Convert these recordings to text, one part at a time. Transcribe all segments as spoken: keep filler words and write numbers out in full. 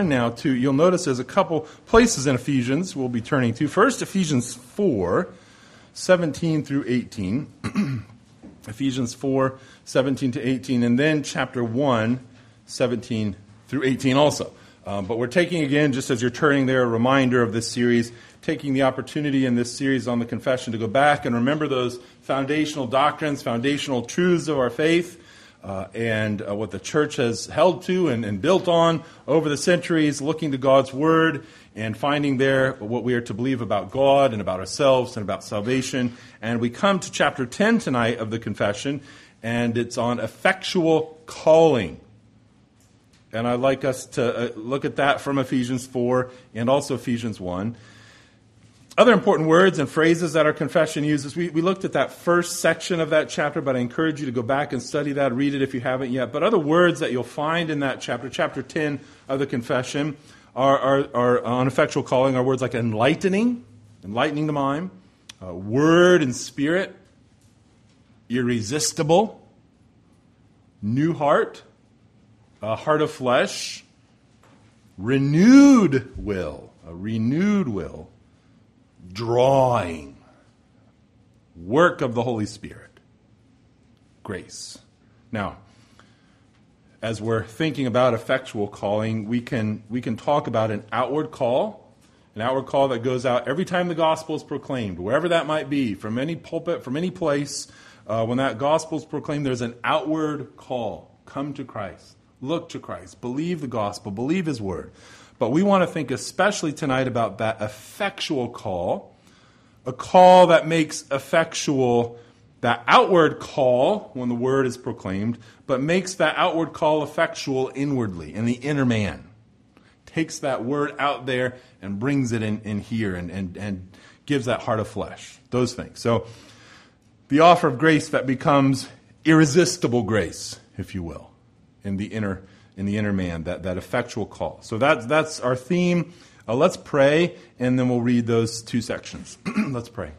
Now to, you'll notice there's a couple places in Ephesians we'll be turning to. First, Ephesians four, seventeen through eighteen. Ephesians four, seventeen to eighteen, and then chapter one, seventeen through eighteen also. Um, but we're taking, again, just as you're turning there, a reminder of this series, taking the opportunity in this series on the confession to go back and remember those foundational doctrines, foundational truths of our faith, Uh, and uh, what the church has held to and, and built on over the centuries, looking to God's Word and finding there what we are to believe about God and about ourselves and about salvation. And we come to chapter ten tonight of the confession, and it's on effectual calling. And I'd like us to uh, look at that from Ephesians four and also Ephesians one. Other important words and phrases that our confession uses. We, we looked at that first section of that chapter, but I encourage you to go back and study that, read it if you haven't yet. But other words that you'll find in that chapter, chapter ten of the confession, are, are, are on effectual calling, are words like enlightening, enlightening the mind, uh, word and spirit, irresistible, new heart, a heart of flesh, renewed will, a renewed will, drawing, work of the Holy Spirit, grace. Now, as we're thinking about effectual calling, we can we can talk about an outward call, an outward call that goes out every time the gospel is proclaimed, wherever that might be, from any pulpit, from any place. Uh, when that gospel is proclaimed, there's an outward call. Come to Christ. Look to Christ. Believe the gospel. Believe His word. But we want to think especially tonight about that effectual call, a call that makes effectual that outward call when the word is proclaimed, but makes that outward call effectual inwardly, in the inner man. Takes that word out there and brings it in, in here and, and, and gives that heart of flesh. Those things. So the offer of grace that becomes irresistible grace, if you will, in the inner in the inner man, that, that effectual call. So that's, that's our theme. Uh, let's pray, and then we'll read those two sections. Let's pray.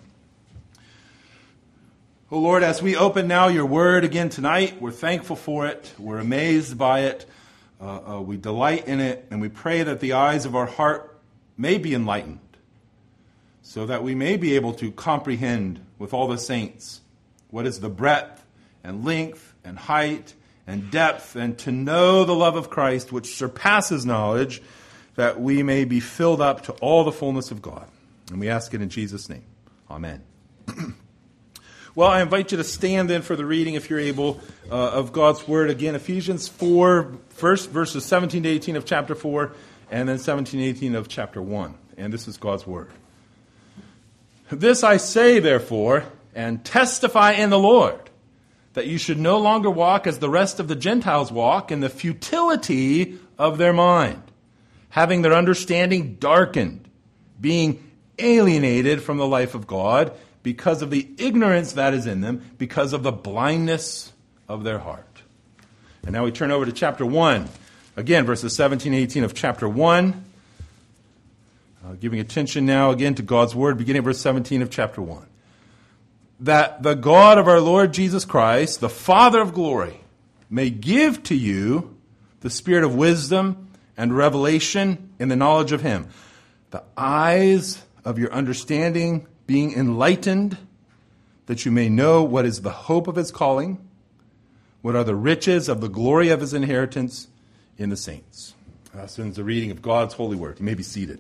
Oh Lord, as we open now your word again tonight, we're thankful for it. We're amazed by it. Uh, uh, we delight in it, and we pray that the eyes of our heart may be enlightened, so that we may be able to comprehend with all the saints what is the breadth and length and height and depth, and to know the love of Christ, which surpasses knowledge, that we may be filled up to all the fullness of God. And we ask it in Jesus' name. Amen. Well, I invite you to stand then for the reading, if you're able, uh, of God's Word. Again, Ephesians four, first verses seventeen to eighteen of chapter four, and then seventeen to eighteen of chapter one. And this is God's Word. This I say, therefore, and testify in the Lord, that you should no longer walk as the rest of the Gentiles walk, in the futility of their mind, having their understanding darkened, being alienated from the life of God because of the ignorance that is in them, because of the blindness of their heart. And now we turn over to chapter one. Again, verses seventeen and eighteen of chapter one. Uh, giving attention now again to God's Word, beginning at verse seventeen of chapter one. That the God of our Lord Jesus Christ, the Father of glory, may give to you the spirit of wisdom and revelation in the knowledge of Him, the eyes of your understanding being enlightened, that you may know what is the hope of His calling, what are the riches of the glory of His inheritance in the saints. That's in the reading of God's holy word. You may be seated.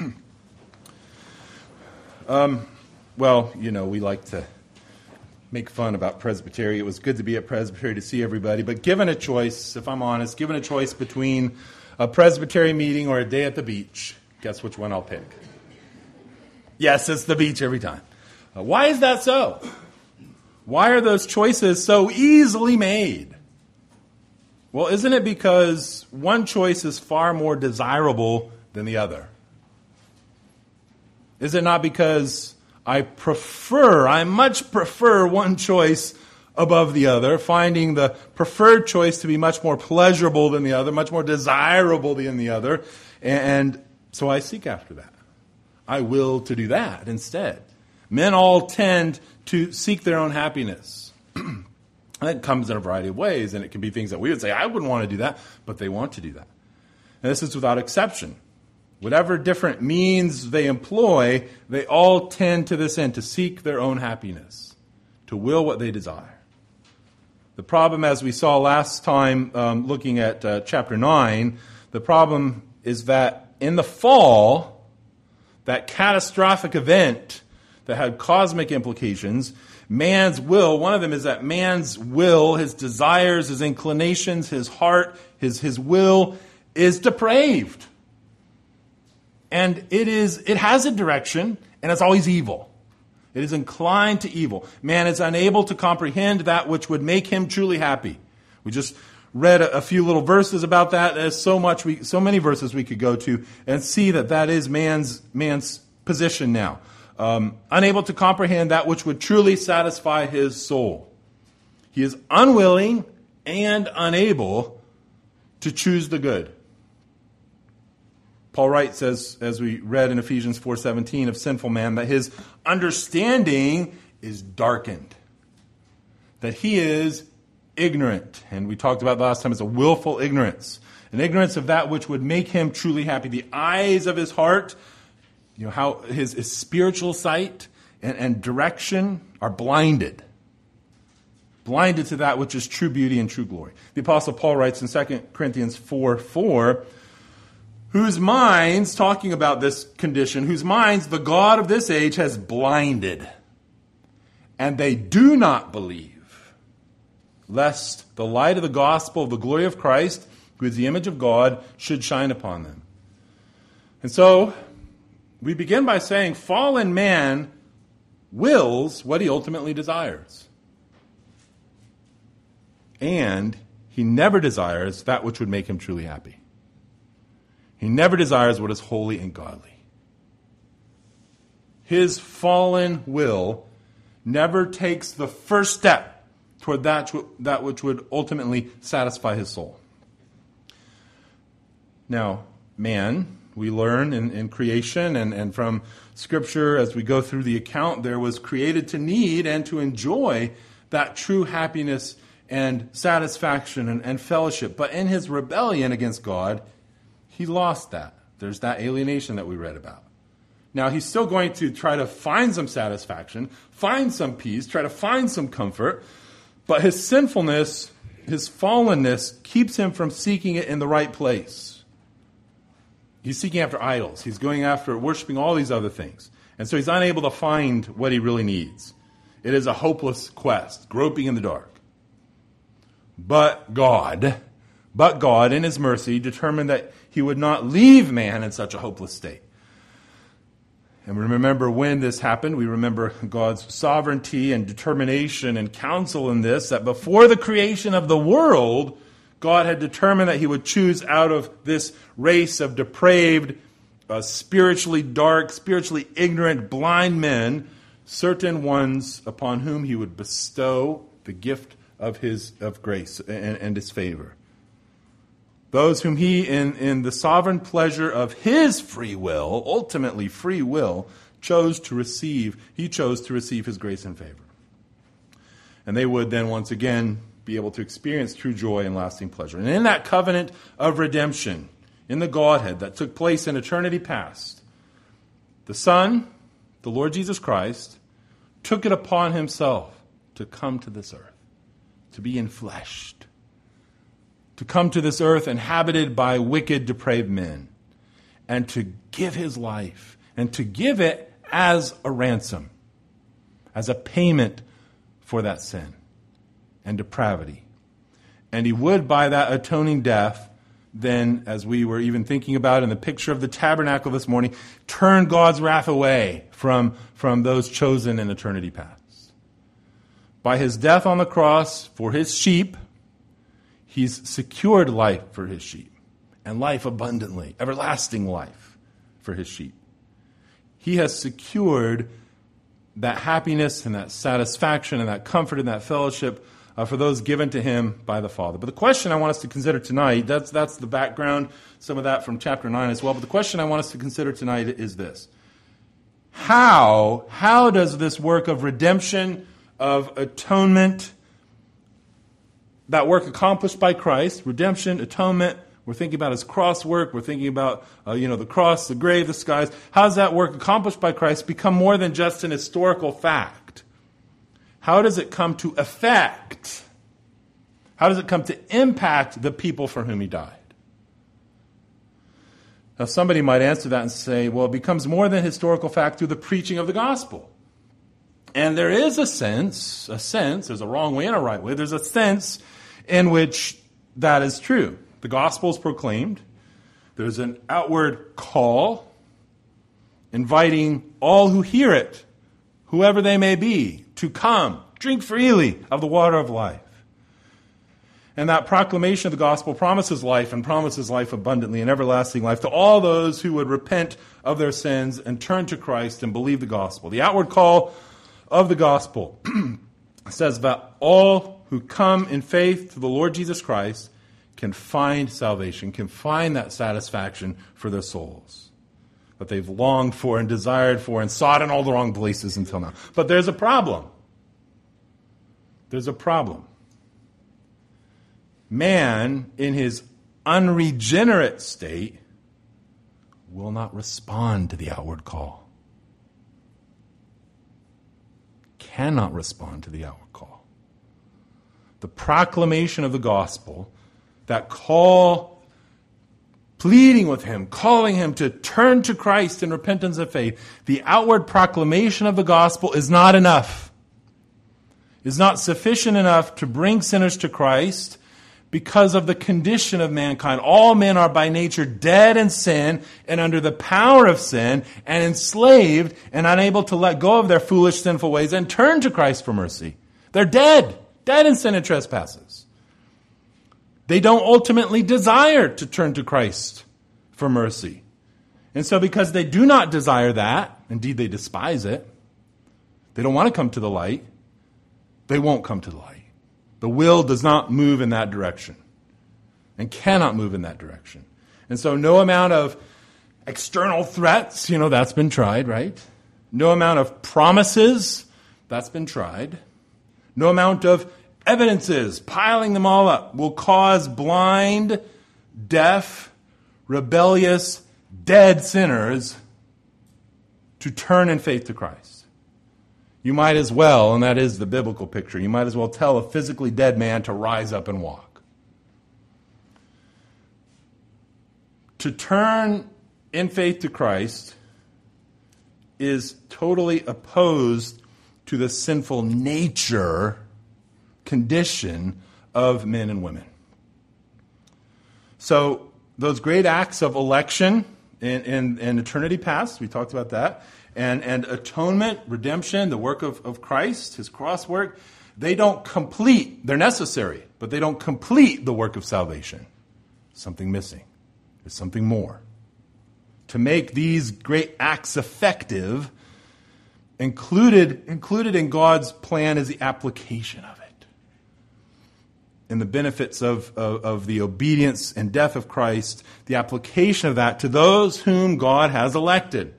um, well, you know, we like to make fun about Presbytery. It was good to be at Presbytery to see everybody. But given a choice, if I'm honest, given a choice between a Presbytery meeting or a day at the beach, guess which one I'll pick? Yes, it's the beach every time. Uh, why is that so? Why are those choices so easily made? Well, isn't it because one choice is far more desirable than the other? Is it not because I prefer, I much prefer one choice above the other, finding the preferred choice to be much more pleasurable than the other, much more desirable than the other, and so I seek after that. I will to do that instead. Men all tend to seek their own happiness. That comes in a variety of ways, and it can be things that we would say, I wouldn't want to do that, but they want to do that. And this is without exception. Whatever different means they employ, they all tend to this end, to seek their own happiness, to will what they desire. The problem, as we saw last time um, looking at uh, chapter nine, the problem is that in the fall, that catastrophic event that had cosmic implications, man's will, one of them is that man's will, his desires, his inclinations, his heart, his, his will is depraved. And it is it has a direction, and it's always evil. It is inclined to evil. Man is unable to comprehend that which would make him truly happy. We just read a, a few little verses about that. There's so much, we, so many verses we could go to and see that that is man's man's position now. Um, unable to comprehend that which would truly satisfy his soul. He is unwilling and unable to choose the good. Paul writes, as, as we read in Ephesians four seventeen, of sinful man, that his understanding is darkened, that he is ignorant. And we talked about last time, it's a willful ignorance, an ignorance of that which would make him truly happy. The eyes of his heart, you know, how his, his spiritual sight and, and direction are blinded. Blinded to that which is true beauty and true glory. The Apostle Paul writes in Second Corinthians four four, whose minds, talking about this condition, whose minds the God of this age has blinded, and they do not believe, lest the light of the gospel of the glory of Christ, who is the image of God, should shine upon them. And so, we begin by saying fallen man wills what he ultimately desires. And he never desires that which would make him truly happy. He never desires what is holy and godly. His fallen will never takes the first step toward that, that which would ultimately satisfy his soul. Now, man, we learn in, in creation and, and from Scripture as we go through the account, there was created to need and to enjoy that true happiness and satisfaction and, and fellowship. But in his rebellion against God, he lost that. There's that alienation that we read about. Now, he's still going to try to find some satisfaction, find some peace, try to find some comfort, but his sinfulness, his fallenness, keeps him from seeking it in the right place. He's seeking after idols. He's going after worshiping all these other things. And so he's unable to find what he really needs. It is a hopeless quest, groping in the dark. But God, but God, in his mercy, determined that he would not leave man in such a hopeless state. And we remember when this happened. We remember God's sovereignty and determination and counsel in this, that before the creation of the world, God had determined that he would choose out of this race of depraved, uh, spiritually dark, spiritually ignorant, blind men, certain ones upon whom he would bestow the gift of his of grace and, and his favor. Those whom he, in, in the sovereign pleasure of his free will, ultimately free will, chose to receive, he chose to receive his grace and favor. And they would then once again be able to experience true joy and lasting pleasure. And in that covenant of redemption, in the Godhead that took place in eternity past, the Son, the Lord Jesus Christ, took it upon himself to come to this earth, to be enfleshed, to come to this earth inhabited by wicked, depraved men, and to give his life, and to give it as a ransom, as a payment for that sin and depravity. And he would, by that atoning death, then, as we were even thinking about in the picture of the tabernacle this morning, turn God's wrath away from, from those chosen in eternity past. By his death on the cross for his sheep, he's secured life for his sheep, and life abundantly, everlasting life for his sheep. He has secured that happiness and that satisfaction and that comfort and that fellowship uh, for those given to him by the Father. But the question I want us to consider tonight, that's, that's the background, some of that from chapter nine as well, but the question I want us to consider tonight is this. How, how does this work of redemption, of atonement, that work accomplished by Christ, redemption, atonement, We're thinking about his cross work. We're thinking about, uh, you know, the cross, the grave, the skies. How does that work accomplished by Christ become more than just an historical fact? How does it come to affect? How does it come to impact the people for whom he died? Now, somebody might answer that and say, well, it becomes more than historical fact through the preaching of the gospel. And there is a sense, a sense, there's a wrong way and a right way, there's a sense in which that is true. The gospel is proclaimed. There's an outward call inviting all who hear it, whoever they may be, to come, drink freely of the water of life. And that proclamation of the gospel promises life and promises life abundantly and everlasting life to all those who would repent of their sins and turn to Christ and believe the gospel. The outward call of the gospel says that all who come in faith to the Lord Jesus Christ can find salvation, can find that satisfaction for their souls that they've longed for and desired for and sought in all the wrong places until now. But there's a problem. There's a problem. Man, in his unregenerate state, will not respond to the outward call. Cannot respond to the outward call. The proclamation of the gospel, that call, pleading with him, calling him to turn to Christ in repentance and faith, the outward proclamation of the gospel is not enough. Is not sufficient enough to bring sinners to Christ because of the condition of mankind. All men are by nature dead in sin and under the power of sin and enslaved and unable to let go of their foolish, sinful ways and turn to Christ for mercy. They're dead, dead in sin and trespasses. They don't ultimately desire to turn to Christ for mercy. And so because they do not desire that, indeed they despise it, they don't want to come to the light, they won't come to the light. The will does not move in that direction and cannot move in that direction. And so no amount of external threats, you know, that's been tried, right? No amount of promises, that's been tried. No amount of evidences, piling them all up, will cause blind, deaf, rebellious, dead sinners to turn in faith to Christ. You might as well, and that is the biblical picture, you might as well tell a physically dead man to rise up and walk. To turn in faith to Christ is totally opposed to the sinful nature, condition of men and women. So those great acts of election in, in, in eternity past, we talked about that, and, and atonement, redemption, the work of, of Christ, his cross work, they don't complete, they're necessary, but they don't complete the work of salvation. Something missing. There's something more. To make these great acts effective, included, included in God's plan is the application of it. And the benefits of, of, of the obedience and death of Christ, the application of that to those whom God has elected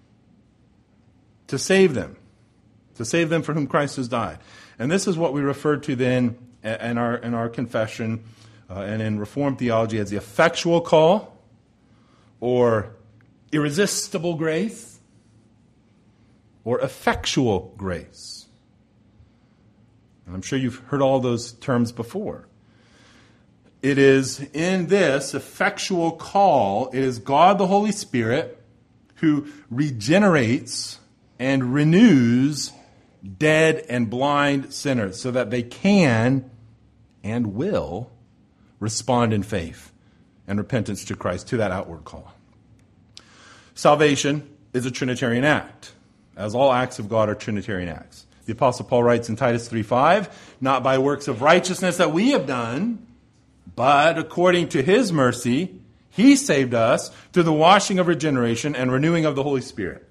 to save them, to save them for whom Christ has died. And this is what we refer to then in our, in our confession uh, and in Reformed theology as the effectual call or irresistible grace or effectual grace. And I'm sure you've heard all those terms before. It is in this effectual call, it is God the Holy Spirit who regenerates and renews dead and blind sinners so that they can and will respond in faith and repentance to Christ, to that outward call. Salvation is a Trinitarian act, as all acts of God are Trinitarian acts. The Apostle Paul writes in Titus three five, not by works of righteousness that we have done, but according to his mercy, he saved us through the washing of regeneration and renewing of the Holy Spirit.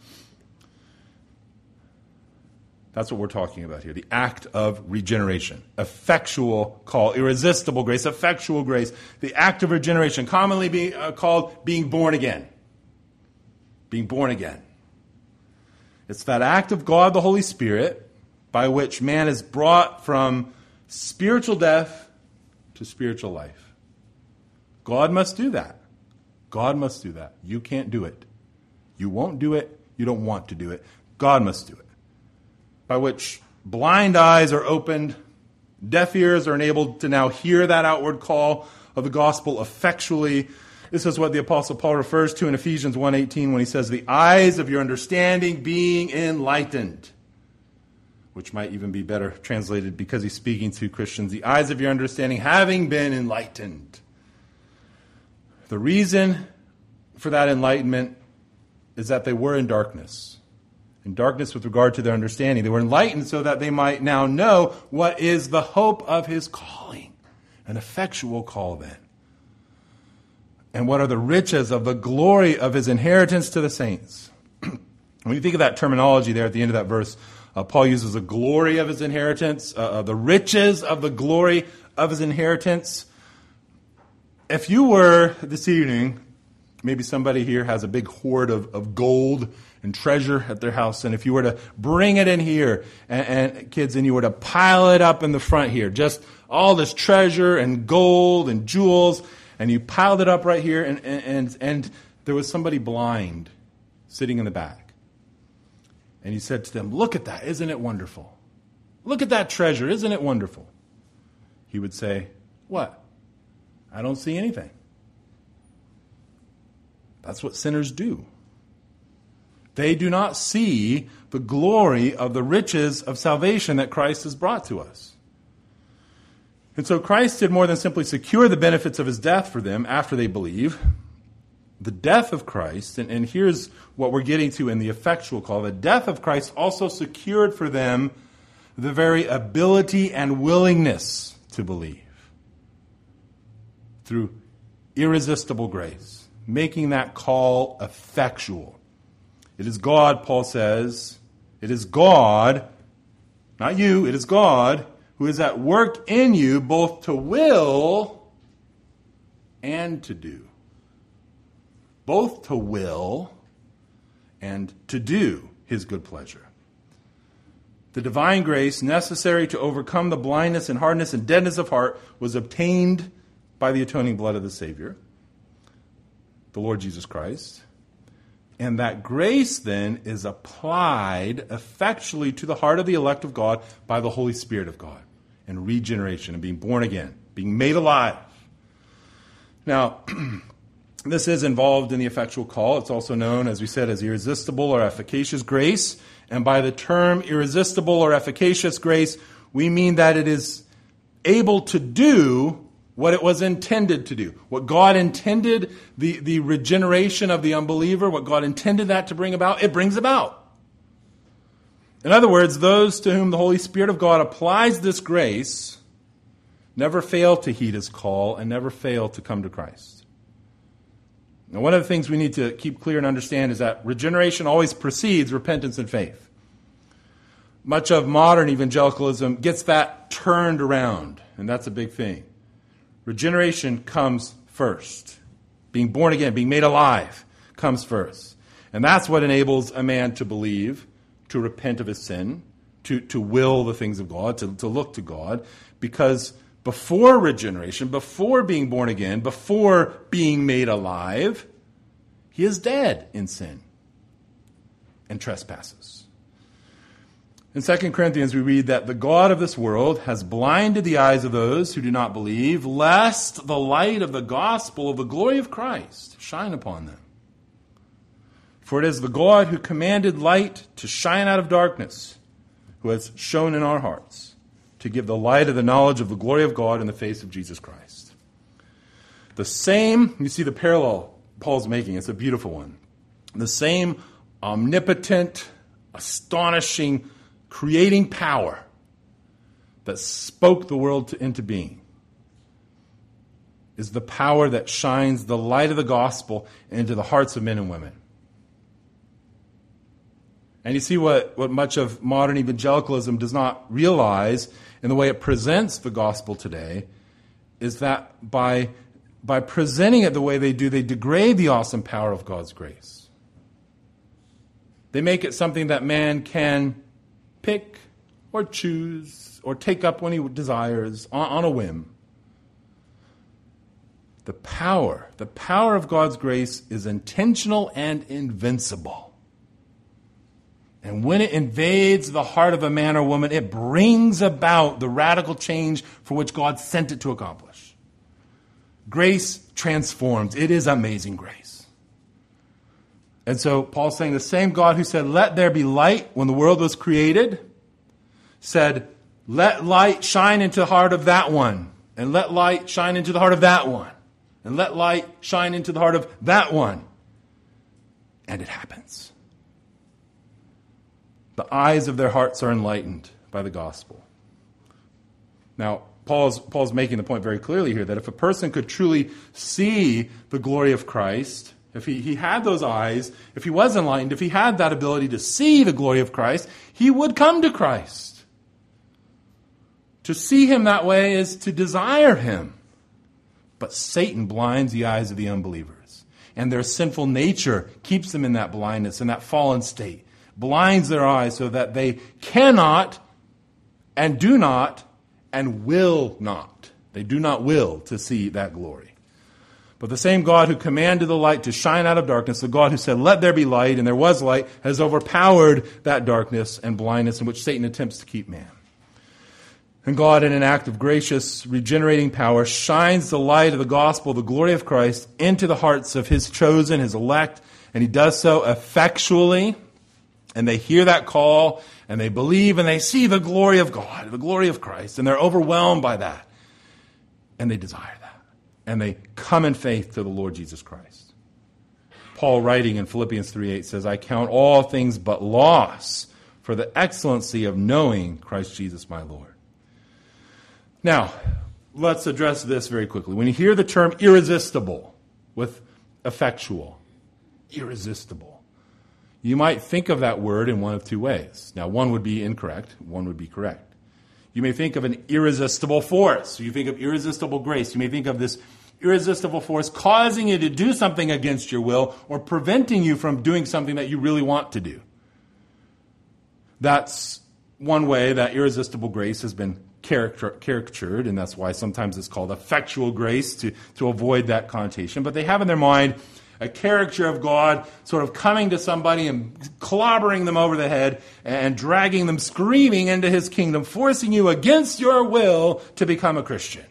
That's what we're talking about here, the act of regeneration. Effectual call, irresistible grace, effectual grace, the act of regeneration, commonly be, uh, called being born again. Being born again. It's that act of God, the Holy Spirit, by which man is brought from spiritual death to spiritual life. God must do that. God must do that. You can't do it. You won't do it. You don't want to do it. God must do it. By which blind eyes are opened, deaf ears are enabled to now hear that outward call of the gospel effectually. This is what the Apostle Paul refers to in Ephesians one eighteen when he says, the eyes of your understanding being enlightened. Which might even be better translated because he's speaking to Christians. The eyes of your understanding having been enlightened. The reason for that enlightenment is that they were in darkness. In darkness with regard to their understanding. They were enlightened so that they might now know what is the hope of his calling. An effectual call then. And what are the riches of the glory of his inheritance to the saints? When you think of that terminology there at the end of that verse, uh, Paul uses the glory of his inheritance, uh, uh, the riches of the glory of his inheritance. If you were this evening, maybe somebody here has a big hoard of, of gold and treasure at their house, and if you were to bring it in here, and, and kids, and you were to pile it up in the front here, just all this treasure and gold and jewels, and you piled it up right here, and, and, and there was somebody blind sitting in the back. And you said to them, look at that, isn't it wonderful? Look at that treasure, isn't it wonderful? He would say, what? I don't see anything. That's what sinners do. They do not see the glory of the riches of salvation that Christ has brought to us. And so Christ did more than simply secure the benefits of his death for them after they believe. The death of Christ, and, and here's what we're getting to in the effectual call, the death of Christ also secured for them the very ability and willingness to believe through irresistible grace, making that call effectual. It is God, Paul says, it is God, not you, it is God, who is at work in you both to will and to do. Both to will and to do his good pleasure. The divine grace necessary to overcome the blindness and hardness and deadness of heart was obtained by the atoning blood of the Savior, the Lord Jesus Christ. And that grace then is applied effectually to the heart of the elect of God by the Holy Spirit of God and regeneration and being born again, being made alive. Now, this is involved in the effectual call. It's also known, as we said, as irresistible or efficacious grace. And by the term irresistible or efficacious grace, we mean that it is able to do what it was intended to do. What God intended, the, the regeneration of the unbeliever, what God intended that to bring about, it brings about. In other words, those to whom the Holy Spirit of God applies this grace never fail to heed his call and never fail to come to Christ. Now, one of the things we need to keep clear and understand is that regeneration always precedes repentance and faith. Much of modern evangelicalism gets that turned around, and that's a big thing. Regeneration comes first. Being born again, being made alive, comes first. And that's what enables a man to believe, to repent of his sin, to, to will the things of God, to, to look to God. Because before regeneration, before being born again, before being made alive, he is dead in sin and trespasses. In Second Corinthians, we read that the God of this world has blinded the eyes of those who do not believe, lest the light of the gospel of the glory of Christ shine upon them. For it is the God who commanded light to shine out of darkness, who has shone in our hearts to give the light of the knowledge of the glory of God in the face of Jesus Christ. The same, you see the parallel Paul's making, it's a beautiful one. The same omnipotent, astonishing, creating power that spoke the world to, into being is the power that shines the light of the gospel into the hearts of men and women. And you see what, what much of modern evangelicalism does not realize in the way it presents the gospel today is that by, by presenting it the way they do, they degrade the awesome power of God's grace. They make it something that man can pick or choose or take up when he desires on, on a whim. The power, the power of God's grace is intentional and invincible. And when it invades the heart of a man or woman, it brings about the radical change for which God sent it to accomplish. Grace transforms. It is amazing grace. And so Paul's saying the same God who said, "Let there be light" when the world was created, said, "Let light shine into the heart of that one, and let light shine into the heart of that one, and let light shine into the heart of that one." And it happens. The eyes of their hearts are enlightened by the gospel. Now, Paul's, Paul's making the point very clearly here that if a person could truly see the glory of Christ, if he, he had those eyes, if he was enlightened, if he had that ability to see the glory of Christ, he would come to Christ. To see him that way is to desire him. But Satan blinds the eyes of the unbelievers. And their sinful nature keeps them in that blindness, in that fallen state. Blinds their eyes so that they cannot and do not and will not. They do not will to see that glory. But the same God who commanded the light to shine out of darkness, the God who said, "Let there be light," and there was light, has overpowered that darkness and blindness in which Satan attempts to keep man. And God, in an act of gracious, regenerating power, shines the light of the gospel, the glory of Christ, into the hearts of his chosen, his elect, and he does so effectually. And they hear that call, and they believe, and they see the glory of God, the glory of Christ, and they're overwhelmed by that. And they desire that. And they come in faith to the Lord Jesus Christ. Paul, writing in Philippians three eight, says, "I count all things but loss for the excellency of knowing Christ Jesus my Lord." Now, let's address this very quickly. When you hear the term irresistible with effectual, irresistible, you might think of that word in one of two ways. Now, one would be incorrect, one would be correct. You may think of an irresistible force. You think of irresistible grace. You may think of this irresistible force causing you to do something against your will or preventing you from doing something that you really want to do. That's one way that irresistible grace has been caricatured, and that's why sometimes it's called effectual grace to, to avoid that connotation. But they have in their mind a caricature of God sort of coming to somebody and clobbering them over the head and dragging them screaming into his kingdom, forcing you against your will to become a Christian.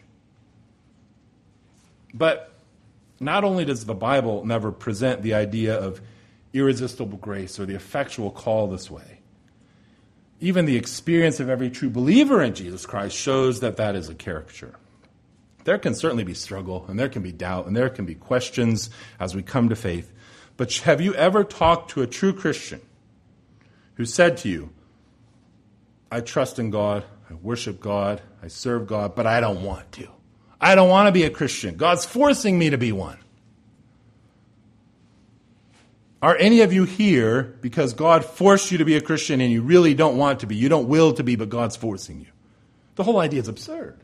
But not only does the Bible never present the idea of irresistible grace or the effectual call this way, even the experience of every true believer in Jesus Christ shows that that is a caricature. There can certainly be struggle, and there can be doubt, and there can be questions as we come to faith. But have you ever talked to a true Christian who said to you, "I trust in God, I worship God, I serve God, but I don't want to. I don't want to be a Christian. God's forcing me to be one"? Are any of you here because God forced you to be a Christian and you really don't want to be? You don't will to be, but God's forcing you. The whole idea is absurd.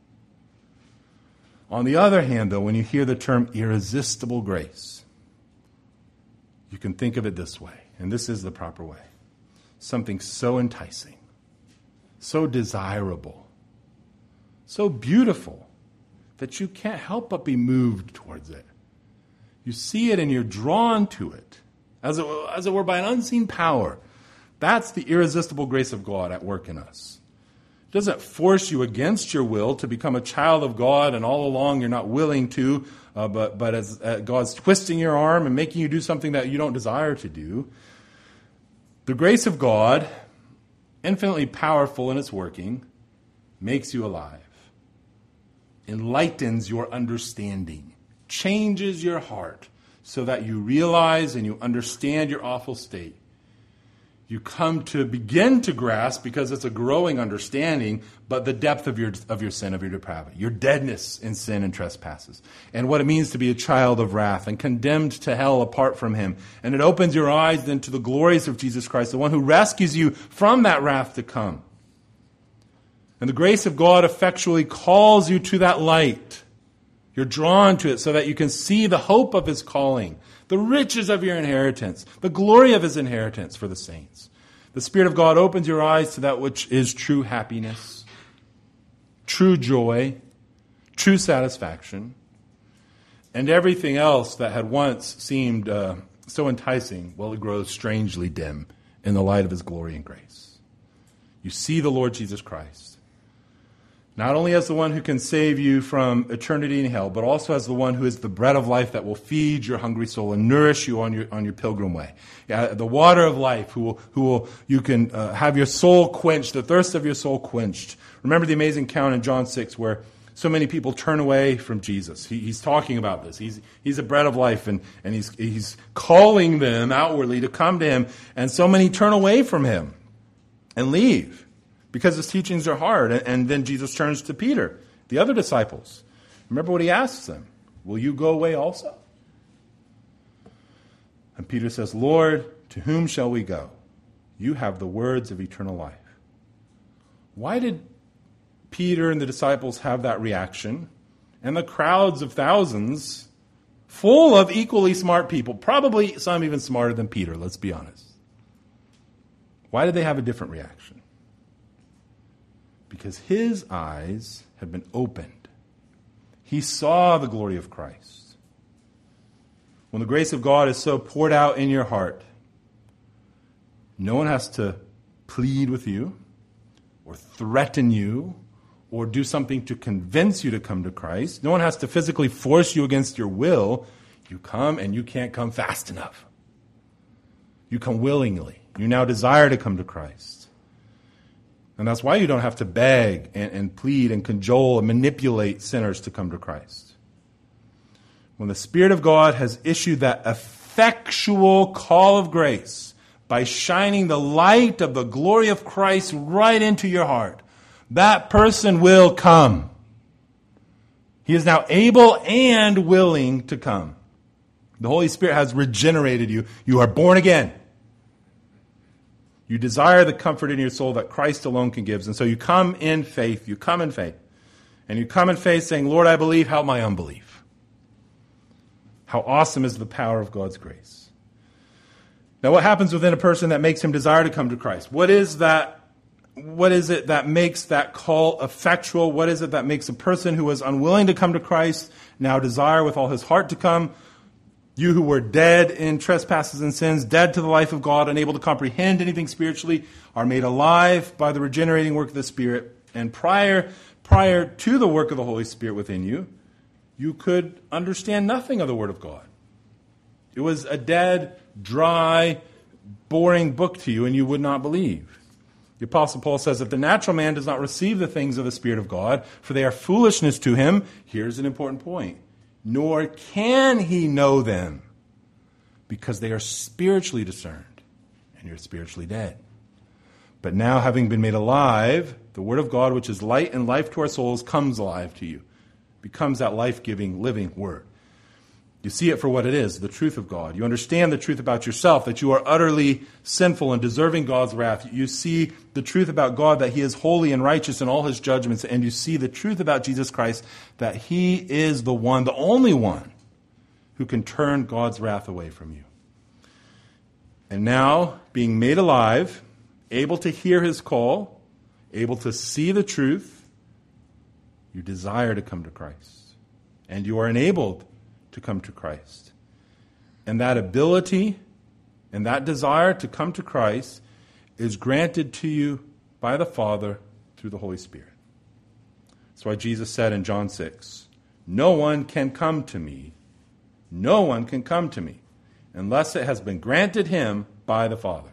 On the other hand, though, when you hear the term irresistible grace, you can think of it this way, and this is the proper way. Something so enticing, so desirable, so beautiful that you can't help but be moved towards it. You see it and you're drawn to it, as it, as it were by an unseen power. That's the irresistible grace of God at work in us. It doesn't force you against your will to become a child of God, and all along you're not willing to, uh, but, but as uh, God's twisting your arm and making you do something that you don't desire to do. The grace of God, infinitely powerful in its working, makes you alive, enlightens your understanding, changes your heart so that you realize and you understand your awful state. You come to begin to grasp, because it's a growing understanding, but the depth of your of your sin, of your depravity, your deadness in sin and trespasses, and what it means to be a child of wrath and condemned to hell apart from him. And it opens your eyes then to the glories of Jesus Christ, the one who rescues you from that wrath to come. And the grace of God effectually calls you to that light. You're drawn to it so that you can see the hope of his calling, the riches of your inheritance, the glory of his inheritance for the saints. The Spirit of God opens your eyes to that which is true happiness, true joy, true satisfaction. And everything else that had once seemed uh, so enticing, well, it grows strangely dim in the light of his glory and grace. You see the Lord Jesus Christ, not only as the one who can save you from eternity in hell, but also as the one who is the bread of life that will feed your hungry soul and nourish you on your on your pilgrim way. Yeah, the water of life, who will who will you can uh, have your soul quenched, the thirst of your soul quenched. Remember the amazing account in John six where so many people turn away from Jesus. He, he's talking about this. He's he's a bread of life, and and he's he's calling them outwardly to come to him, and so many turn away from him and leave, because his teachings are hard. And then Jesus turns to Peter, the other disciples. Remember what he asks them. Will you go away also? And Peter says, Lord, to whom shall we go? You have the words of eternal life. Why did Peter and the disciples have that reaction? And the crowds of thousands, full of equally smart people, probably some even smarter than Peter, let's be honest. Why did they have a different reaction? Because his eyes had been opened. He saw the glory of Christ. When the grace of God is so poured out in your heart, no one has to plead with you or threaten you or do something to convince you to come to Christ. No one has to physically force you against your will. You come, and you can't come fast enough. You come willingly. You now desire to come to Christ. And that's why you don't have to beg and, and plead and cajole and manipulate sinners to come to Christ. When the Spirit of God has issued that effectual call of grace by shining the light of the glory of Christ right into your heart, that person will come. He is now able and willing to come. The Holy Spirit has regenerated you. You are born again. You desire the comfort in your soul that Christ alone can give. And so you come in faith. You come in faith. And you come in faith saying, Lord, I believe, help my unbelief. How awesome is the power of God's grace. Now, what happens within a person that makes him desire to come to Christ? What is that? What is it that makes that call effectual? What is it that makes a person who was unwilling to come to Christ now desire with all his heart to come? You who were dead in trespasses and sins, dead to the life of God, unable to comprehend anything spiritually, are made alive by the regenerating work of the Spirit. And prior, prior to the work of the Holy Spirit within you, you could understand nothing of the Word of God. It was a dead, dry, boring book to you, and you would not believe. The Apostle Paul says that the natural man does not receive the things of the Spirit of God, for they are foolishness to him. Here's an important point. Nor can he know them, because they are spiritually discerned, and you're spiritually dead. But now, having been made alive, the Word of God, which is light and life to our souls, comes alive to you, becomes that life-giving, living Word. You see it for what it is, the truth of God. You understand the truth about yourself, that you are utterly sinful and deserving God's wrath. You see the truth about God, that He is holy and righteous in all His judgments. And you see the truth about Jesus Christ, that He is the one, the only one, who can turn God's wrath away from you. And now, being made alive, able to hear His call, able to see the truth, you desire to come to Christ. And you are enabled to come to Christ. And that ability and that desire to come to Christ is granted to you by the Father through the Holy Spirit. That's why Jesus said in John six, no one can come to me, no one can come to me unless it has been granted him by the Father.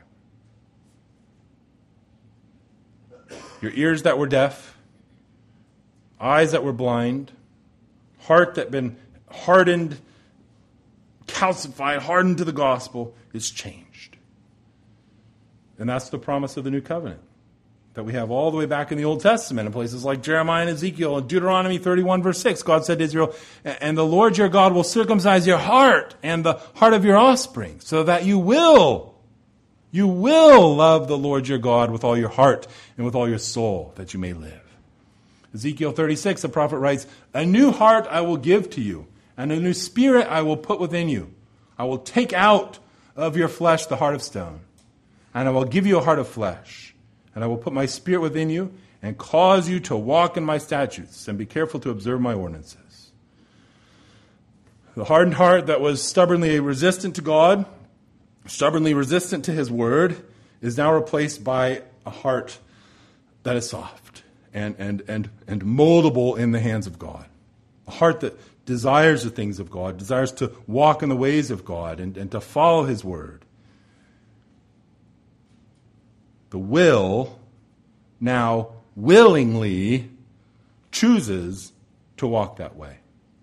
Your ears that were deaf, eyes that were blind, heart that had been hardened, calcified, hardened to the gospel, is changed. And that's the promise of the new covenant that we have all the way back in the Old Testament in places like Jeremiah and Ezekiel and Deuteronomy thirty-one verse six. God said to Israel, and the Lord your God will circumcise your heart and the heart of your offspring, so that you will, you will love the Lord your God with all your heart and with all your soul, that you may live. Ezekiel thirty-six, the prophet writes, a new heart I will give to you, and a new spirit I will put within you. I will take out of your flesh the heart of stone, and I will give you a heart of flesh. And I will put my spirit within you, and cause you to walk in my statutes, and be careful to observe my ordinances. The hardened heart that was stubbornly resistant to God, stubbornly resistant to his word, is now replaced by a heart that is soft and, and, and, and moldable in the hands of God. A heart that desires the things of God, desires to walk in the ways of God and, and to follow his word. The will now willingly chooses to walk that way.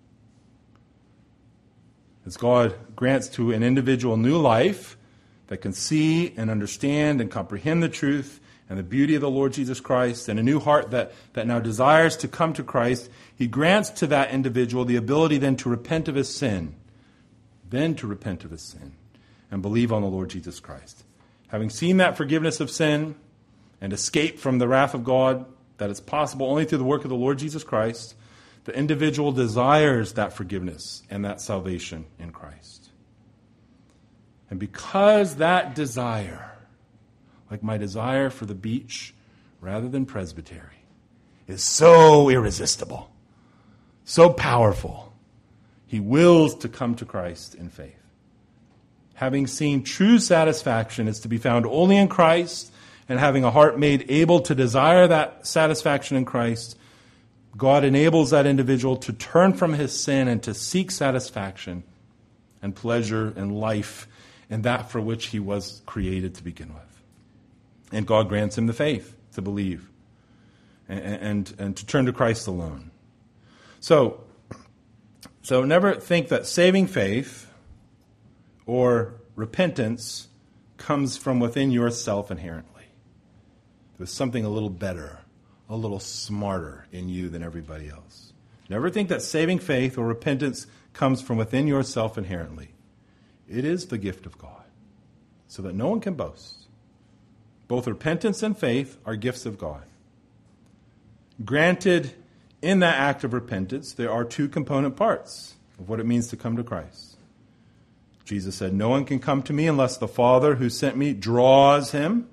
As God grants to an individual new life that can see and understand and comprehend the truth and the beauty of the Lord Jesus Christ, and a new heart that, that now desires to come to Christ, he grants to that individual the ability then to repent of his sin, then to repent of his sin, and believe on the Lord Jesus Christ. Having seen that forgiveness of sin and escape from the wrath of God, that is possible only through the work of the Lord Jesus Christ, the individual desires that forgiveness and that salvation in Christ. And because that desire, like my desire for the beach rather than presbytery, is so irresistible, so powerful, he wills to come to Christ in faith. Having seen true satisfaction is to be found only in Christ, and having a heart made able to desire that satisfaction in Christ, God enables that individual to turn from his sin and to seek satisfaction and pleasure and life in that for which he was created to begin with. And God grants him the faith to believe and, and, and to turn to Christ alone. So, so never think that saving faith or repentance comes from within yourself inherently. There's something a little better, a little smarter in you than everybody else. Never think that saving faith or repentance comes from within yourself inherently. It is the gift of God, so that no one can boast. Both repentance and faith are gifts of God. Granted, in that act of repentance, there are two component parts of what it means to come to Christ. Jesus said, "No one can come to me unless the Father who sent me draws him."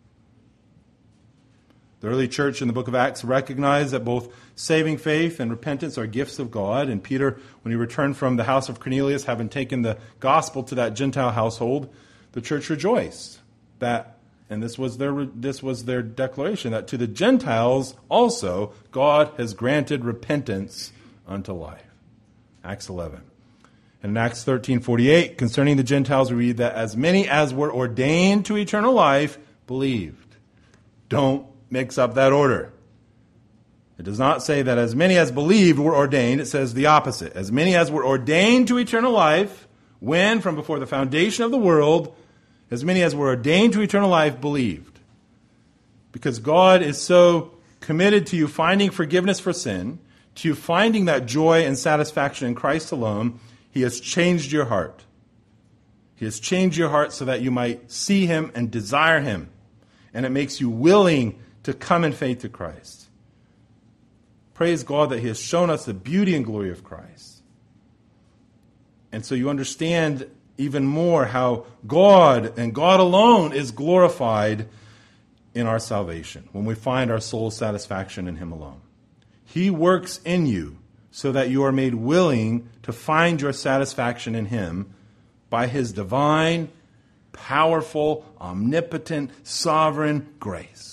The early church in the book of Acts recognized that both saving faith and repentance are gifts of God. And Peter, when he returned from the house of Cornelius, having taken the gospel to that Gentile household, the church rejoiced that, and this was their this was their declaration, that to the Gentiles also God has granted repentance unto life. Acts eleven. And in Acts thirteen forty-eight, concerning the Gentiles, we read that as many as were ordained to eternal life believed. Don't mix up that order. It does not say that as many as believed were ordained. It says the opposite. As many as were ordained to eternal life, when from before the foundation of the world, as many as were ordained to eternal life believed. Because God is so committed to you finding forgiveness for sin, to you finding that joy and satisfaction in Christ alone, he has changed your heart. He has changed your heart so that you might see him and desire him. And it makes you willing to come in faith to Christ. Praise God that he has shown us the beauty and glory of Christ. And so you understand even more how God and God alone is glorified in our salvation, when we find our soul's satisfaction in him alone. He works in you so that you are made willing to find your satisfaction in him by his divine, powerful, omnipotent, sovereign grace.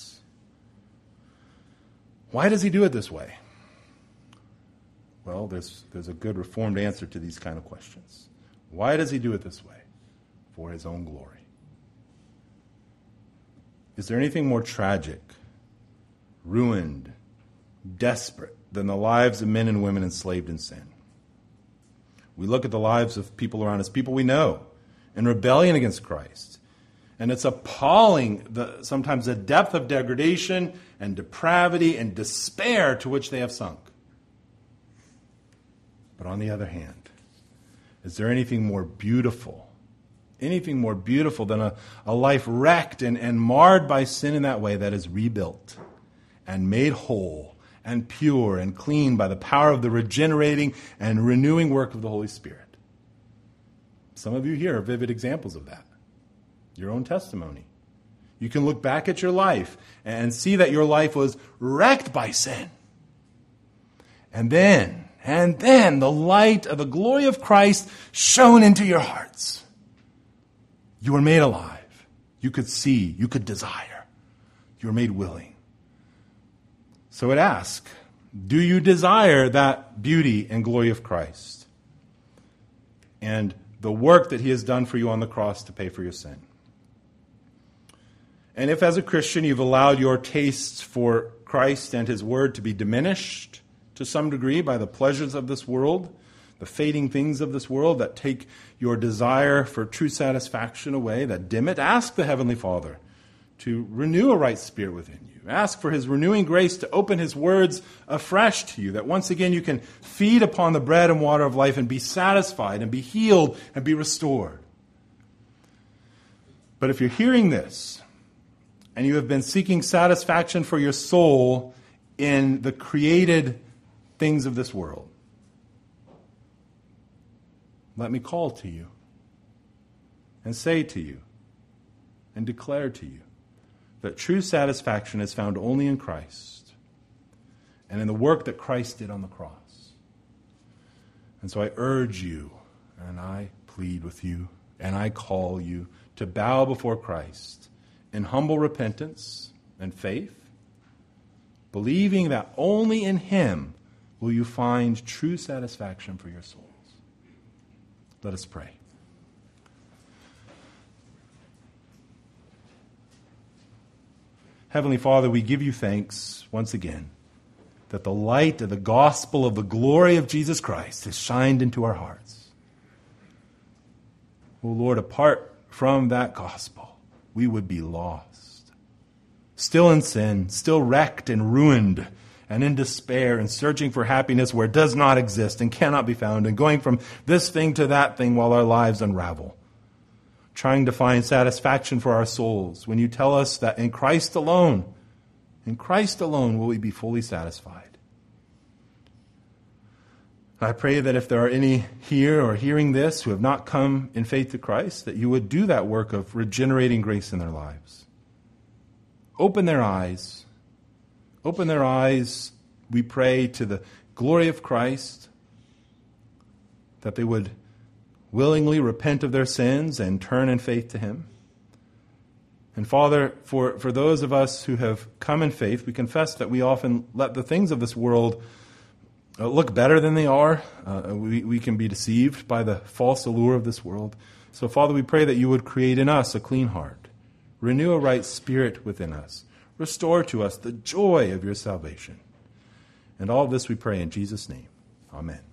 Why does he do it this way? Well, there's, there's a good Reformed answer to these kind of questions. Why does he do it this way? For his own glory. Is there anything more tragic, ruined, desperate than the lives of men and women enslaved in sin? We look at the lives of people around us, people we know, in rebellion against Christ. And it's appalling, the, sometimes the depth of degradation and depravity and despair to which they have sunk. But on the other hand, is there anything more beautiful, anything more beautiful than a, a life wrecked and, and marred by sin in that way that is rebuilt and made whole and pure and clean by the power of the regenerating and renewing work of the Holy Spirit? Some of you here are vivid examples of that. Your own testimony. You can look back at your life and see that your life was wrecked by sin. And then, And then the light of the glory of Christ shone into your hearts. You were made alive. You could see. You could desire. You were made willing. So it asks, do you desire that beauty and glory of Christ and the work that he has done for you on the cross to pay for your sin? And if as a Christian you've allowed your tastes for Christ and his word to be diminished to some degree by the pleasures of this world, the fading things of this world that take your desire for true satisfaction away, that dim it, ask the Heavenly Father to renew a right spirit within you. Ask for his renewing grace to open his words afresh to you, that once again you can feed upon the bread and water of life and be satisfied and be healed and be restored. But if you're hearing this and you have been seeking satisfaction for your soul in the created things of this world, let me call to you and say to you and declare to you that true satisfaction is found only in Christ and in the work that Christ did on the cross. And so I urge you, and I plead with you, and I call you to bow before Christ in humble repentance and faith, believing that only in him will you find true satisfaction for your souls. Let us pray. Heavenly Father, we give you thanks once again that the light of the gospel of the glory of Jesus Christ has shined into our hearts. Oh Lord, apart from that gospel, we would be lost, still in sin, still wrecked and ruined and in despair and searching for happiness where it does not exist and cannot be found and going from this thing to that thing while our lives unravel. Trying to find satisfaction for our souls when you tell us that in Christ alone, in Christ alone will we be fully satisfied. And I pray that if there are any here or hearing this who have not come in faith to Christ, that you would do that work of regenerating grace in their lives. Open their eyes. Open their eyes, we pray, to the glory of Christ, that they would willingly repent of their sins and turn in faith to him. And Father, for, for those of us who have come in faith, we confess that we often let the things of this world uh, look better than they are. Uh, we, we can be deceived by the false allure of this world. So Father, we pray that you would create in us a clean heart, renew a right spirit within us, restore to us the joy of your salvation. And all of this we pray in Jesus' name. Amen.